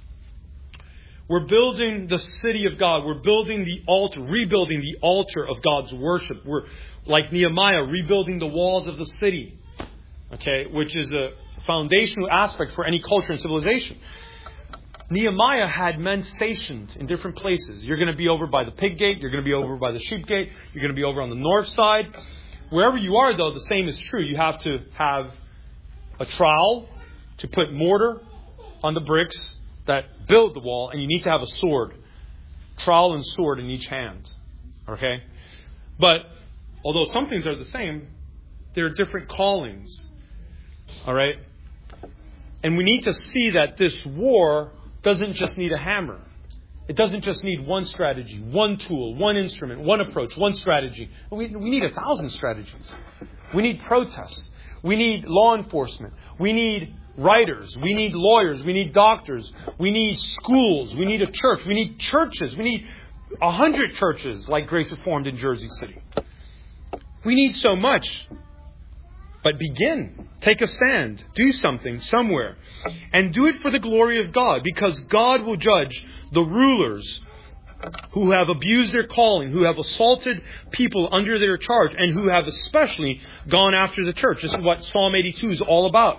We're building the city of God. We're building the altar, rebuilding the altar of God's worship. We're, like Nehemiah, rebuilding the walls of the city. Okay, which is a foundational aspect for any culture and civilization. Nehemiah had men stationed in different places. You're going to be over by the pig gate. You're going to be over by the sheep gate. You're going to be over on the north side. Wherever you are, though, the same is true. You have to have a trowel to put mortar on the bricks that build the wall, and you need to have a sword. Trowel and sword in each hand. Okay? But although some things are the same, there are different callings. All right? And we need to see that this war doesn't just need a hammer. It doesn't just need one strategy, one tool, one instrument, one approach, one strategy. We need 1,000 strategies. We need protests. We need law enforcement. We need writers. We need lawyers. We need doctors. We need schools. We need a church. We need churches. We need 100 churches like Grace Reformed in Jersey City. We need so much. But begin. Take a stand. Do something somewhere. And do it for the glory of God. Because God will judge the rulers who have abused their calling, who have assaulted people under their charge, and who have especially gone after the church. This is what Psalm 82 is all about.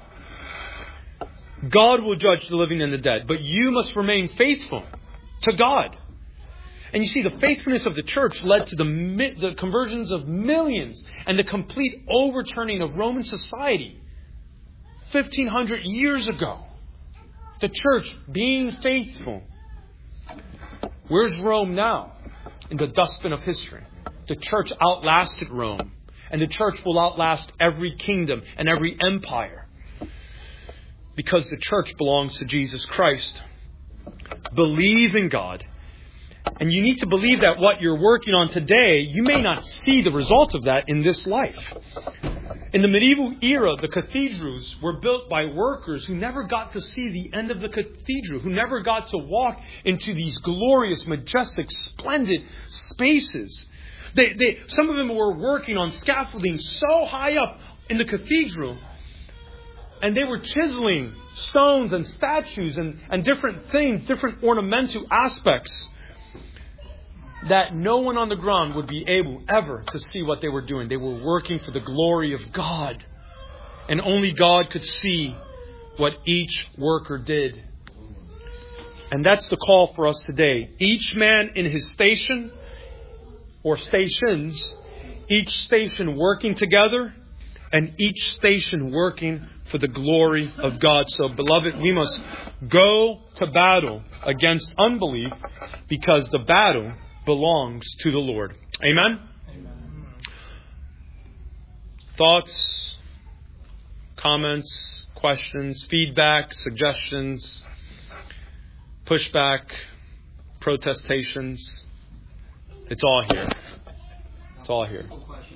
God will judge the living and the dead. But you must remain faithful to God. And you see, the faithfulness of the church led to the conversions of millions and the complete overturning of Roman society 1,500 years ago. The church being faithful. Where's Rome now? In the dustbin of history. The church outlasted Rome. And the church will outlast every kingdom and every empire. Because the church belongs to Jesus Christ. Believe in God. And you need to believe that what you're working on today, you may not see the result of that in this life. In the medieval era, the cathedrals were built by workers who never got to see the end of the cathedral, who never got to walk into these glorious, majestic, splendid spaces. Some of them were working on scaffolding so high up in the cathedral, and they were chiseling stones and statues and different things, different ornamental aspects, that no one on the ground would be able ever to see what they were doing. They were working for the glory of God. And only God could see what each worker did. And that's the call for us today. Each man in his station or stations, each station working together, and each station working for the glory of God. So, beloved, we must go to battle against unbelief, because the battle belongs to the Lord. Amen? Amen. Thoughts, comments, questions, feedback, suggestions, pushback, protestations. It's all here. It's all here.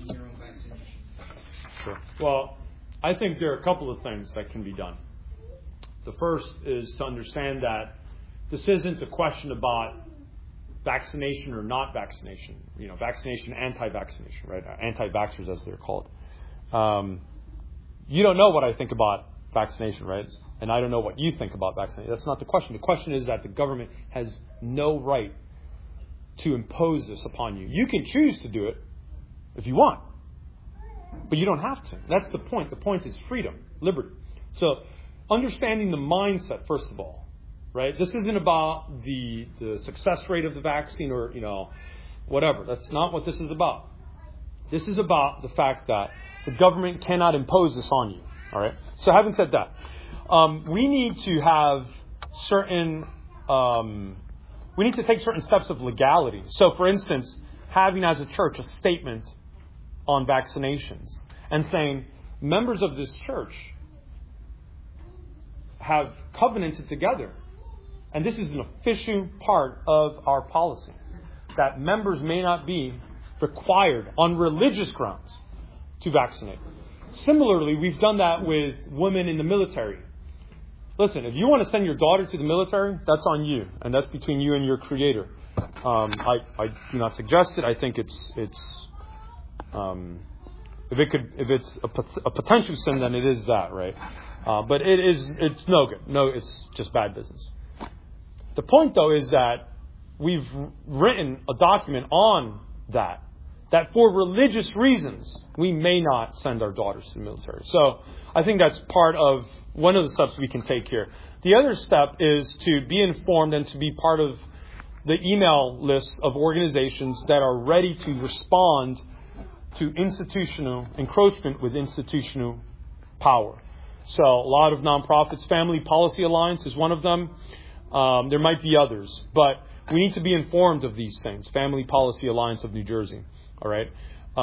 Sure. Well, I think there are a couple of things that can be done. The first is to understand that this isn't a question about vaccination or not vaccination. Vaccination, anti-vaccination, right? Anti-vaxxers, as they're called. You don't know what I think about vaccination, right? And I don't know what you think about vaccination. That's not the question. The question is that the government has no right to impose this upon you. You can choose to do it if you want, but you don't have to. That's the point. The point is freedom, liberty. So, understanding the mindset, first of all. Right? This isn't about the success rate of the vaccine or, whatever. That's not what this is about. This is about the fact that the government cannot impose this on you. All right? So having said that, we need to have we need to take certain steps of legality. So, for instance, having as a church a statement on vaccinations and saying members of this church have covenanted together. And this is an official part of our policy, that members may not be required on religious grounds to vaccinate. Similarly, we've done that with women in the military. Listen, if you want to send your daughter to the military, that's on you, and that's between you and your Creator. I do not suggest it. I think if it's a potential sin, then it is that, right? But it's no good. No, it's just bad business. The point, though, is that we've written a document on that for religious reasons, we may not send our daughters to the military. So I think that's part of one of the steps we can take here. The other step is to be informed and to be part of the email lists of organizations that are ready to respond to institutional encroachment with institutional power. So a lot of nonprofits, Family Policy Alliance is one of them. There might be others, but we need to be informed of these things. Family Policy Alliance of New Jersey, all right?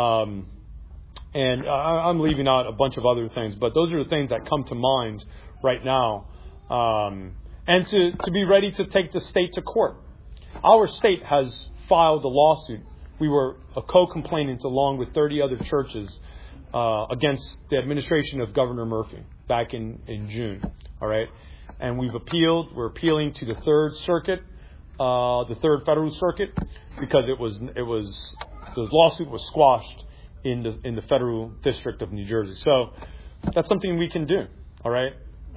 And I'm leaving out a bunch of other things, but those are the things that come to mind right now. And to be ready to take the state to court. Our state has filed a lawsuit. We were a co-complainant along with 30 other churches against the administration of Governor Murphy back in June, all right? And we've appealed. We're appealing to the Third Circuit, the Third Federal Circuit, because the lawsuit was squashed in the Federal District of New Jersey. So that's something we can do. All right.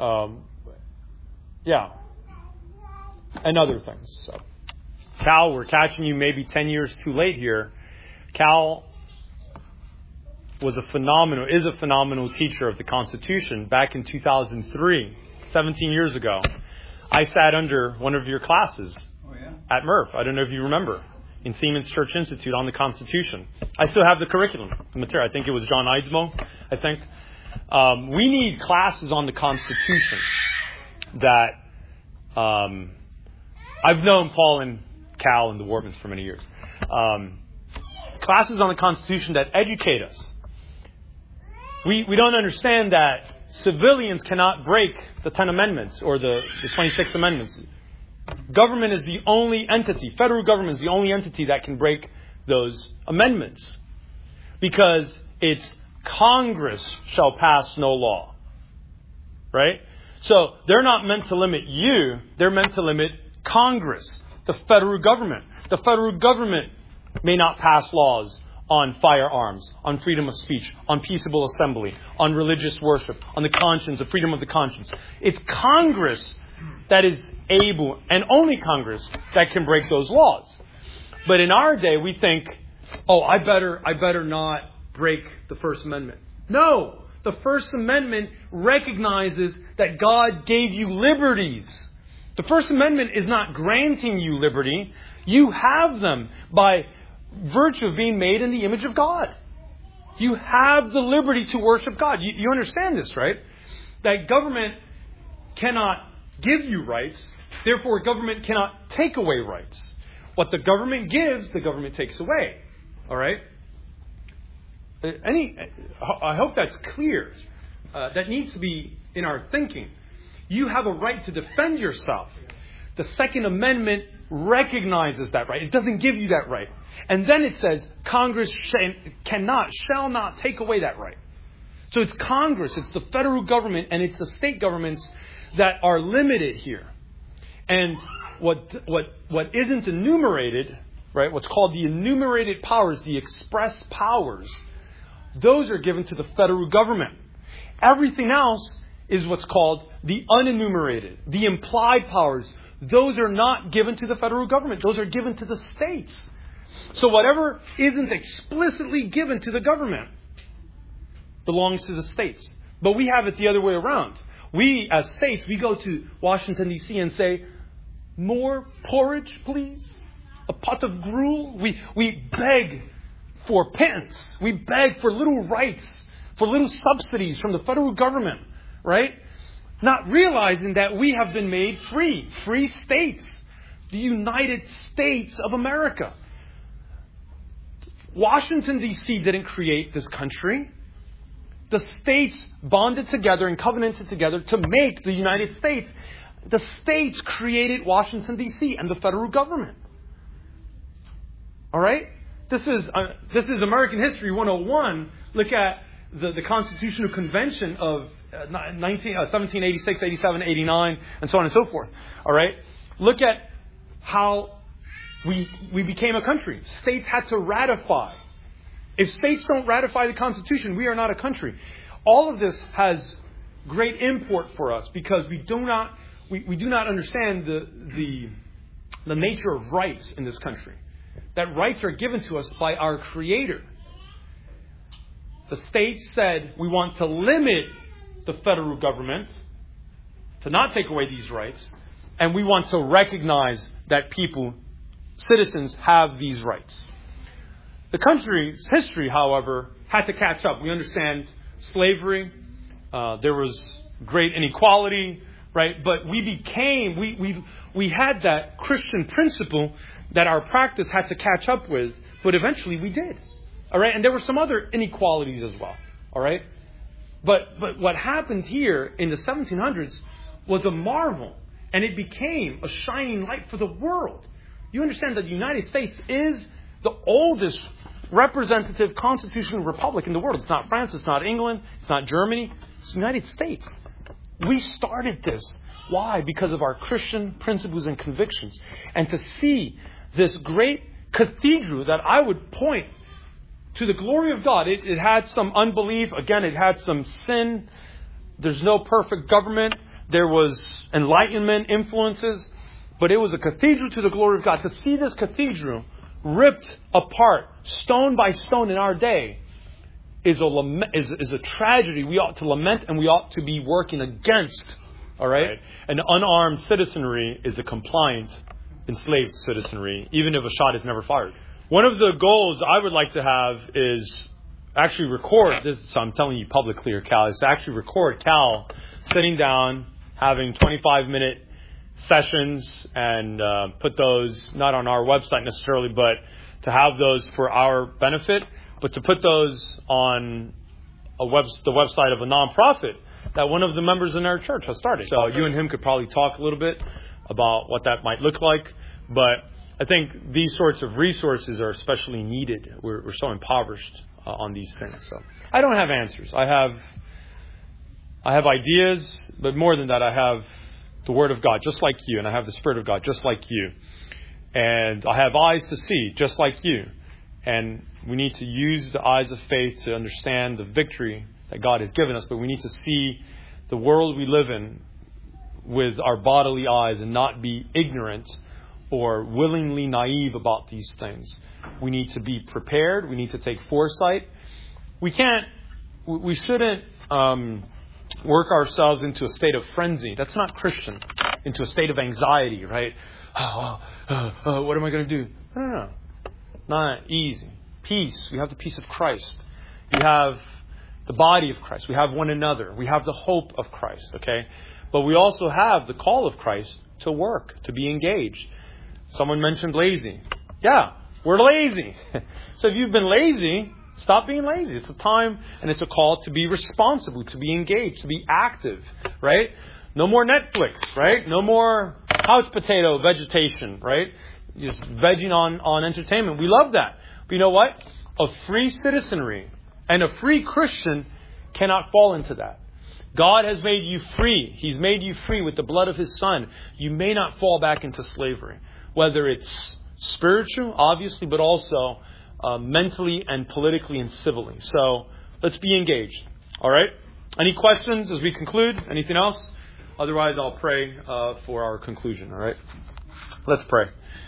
Yeah. And other things. So, Cal, we're catching you maybe 10 years too late here. Cal is a phenomenal teacher of the Constitution back in 2003. 17 years ago, I sat under one of your classes at Murph. I don't know if you remember. in Siemens Church Institute on the Constitution. I still have the curriculum, the material. I think it was John Eidsmoe, we need classes on the Constitution that I've known Paul and Cal and the Wartmans for many years. Classes on the Constitution that educate us. We don't understand that civilians cannot break the 10 Amendments or the 26 Amendments. Government is the only entity, federal government is the only entity that can break those amendments. Because it's Congress shall pass no law. Right? So they're not meant to limit you, they're meant to limit Congress, the federal government. The federal government may not pass laws on firearms, on freedom of speech, on peaceable assembly, on religious worship, on the conscience, the freedom of the conscience. It's Congress that is able, and only Congress, that can break those laws. But in our day, we think, I better not break the First Amendment. No! The First Amendment recognizes that God gave you liberties. The First Amendment is not granting you liberty. You have them by virtue of being made in the image of God. You have the liberty to worship God. You understand this, right? That government cannot give you rights. Therefore, government cannot take away rights. What the government gives, the government takes away. All right? I hope that's clear. That needs to be in our thinking. You have a right to defend yourself. The Second Amendment recognizes that right. It doesn't give you that right. And then it says Congress shall not take away that right. So it's Congress, it's the federal government, and it's the state governments that are limited here. And what isn't enumerated, right? What's called the enumerated powers, the express powers, those are given to the federal government. Everything else is what's called the unenumerated, the implied powers. Those are not given to the federal government. Those are given to the states. So whatever isn't explicitly given to the government belongs to the states. But we have it the other way around. We, as states, we go to Washington, D.C. and say, more porridge, please? A pot of gruel? We beg for pittance. We beg for little rights, for little subsidies from the federal government, right? Not realizing that we have been made free states, the United States of America. Washington, D.C. didn't create this country. The states bonded together and covenanted together to make the United States. The states created Washington, D.C. and the federal government. All right? This is American History 101. Look at the Constitutional Convention of 1786, 87, 89, and so on and so forth. All right? Look at how we became a country. States had to ratify. If states don't ratify the Constitution, we are not a country. All of this has great import for us because we do not understand the nature of rights in this country. That rights are given to us by our Creator. The states said we want to limit the federal government to not take away these rights, and we want to recognize that citizens have these rights. The country's history, however, had to catch up. We understand slavery. There was great inequality, right? But we had that Christian principle that our practice had to catch up with, but eventually we did. All right? And there were some other inequalities as well. All right? But what happened here in the 1700s was a marvel, and it became a shining light for the world. You understand that the United States is the oldest representative constitutional republic in the world. It's not France, it's not England, it's not Germany, it's the United States. We started this. Why? Because of our Christian principles and convictions. And to see this great cathedral that I would point to the glory of God. It had some unbelief. Again, it had some sin. There's no perfect government. There was Enlightenment influences. But it was a cathedral to the glory of God. To see this cathedral ripped apart, stone by stone in our day, is a tragedy we ought to lament and we ought to be working against. All right? An unarmed citizenry is a compliant enslaved citizenry, even if a shot is never fired. One of the goals I would like to have is actually record this. So I'm telling you publicly, or Cal, is to actually record Cal sitting down, having 25-minute sessions, and put those not on our website necessarily, but to have those for our benefit, but to put those on the website of a nonprofit that one of the members in our church has started. So you and him could probably talk a little bit about what that might look like. But I think these sorts of resources are especially needed. We're so impoverished on these things. So I don't have answers. I have ideas, but more than that, I have the Word of God, just like you, and I have the Spirit of God, just like you. And I have eyes to see, just like you. And we need to use the eyes of faith to understand the victory that God has given us, but we need to see the world we live in with our bodily eyes and not be ignorant or willingly naive about these things. We need to be prepared. We need to take foresight. We shouldn't work ourselves into a state of frenzy. That's not Christian. Into a state of anxiety, right? What am I going to do? No. Not easy. Peace. We have the peace of Christ. We have the body of Christ. We have one another. We have the hope of Christ, okay? But we also have the call of Christ to work, to be engaged. Someone mentioned lazy. Yeah, we're lazy. So if you've been lazy, stop being lazy. It's a time and it's a call to be responsible, to be engaged, to be active, right? No more Netflix, right? No more couch potato vegetation, right? Just vegging on entertainment. We love that. But you know what? A free citizenry and a free Christian cannot fall into that. God has made you free. He's made you free with the blood of His Son. You may not fall back into slavery. Whether it's spiritual, obviously, but also mentally and politically and civilly. So let's be engaged. All right? Any questions as we conclude? Anything else? Otherwise, I'll pray for our conclusion. All right? Let's pray.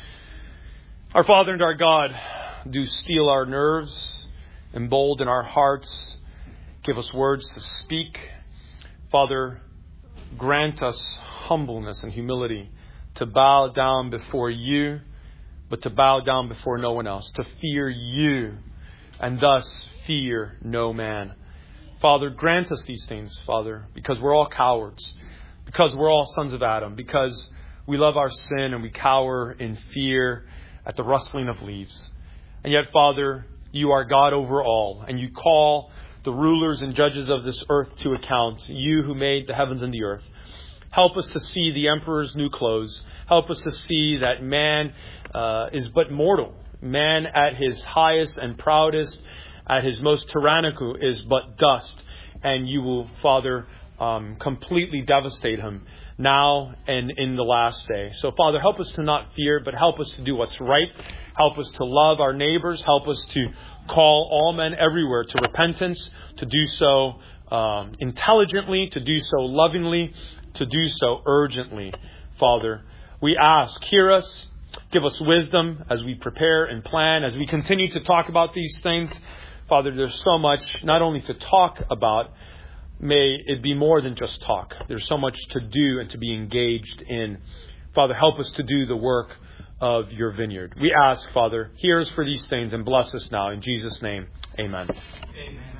Our Father and our God, do steel our nerves, embolden our hearts, give us words to speak. Father, grant us humbleness and humility to bow down before you, but to bow down before no one else, to fear you, and thus fear no man. Father, grant us these things, Father, because we're all cowards, because we're all sons of Adam, because we love our sin and we cower in fear at the rustling of leaves. And yet, Father, you are God over all, and you call the rulers and judges of this earth to account, you who made the heavens and the earth. Help us to see the emperor's new clothes. Help us to see that man is but mortal. Man at his highest and proudest, at his most tyrannical, is but dust. And you will, Father, completely devastate him now and in the last day. So, Father, help us to not fear, but help us to do what's right. Help us to love our neighbors. Help us to call all men everywhere to repentance, to do so intelligently, to do so lovingly, to do so urgently. Father, we ask, hear us, give us wisdom as we prepare and plan, as we continue to talk about these things. Father, there's so much not only to talk about, may it be more than just talk. There's so much to do and to be engaged in. Father, help us to do the work of your vineyard. We ask, Father, hear us for these things and bless us now. In Jesus' name, amen. Amen.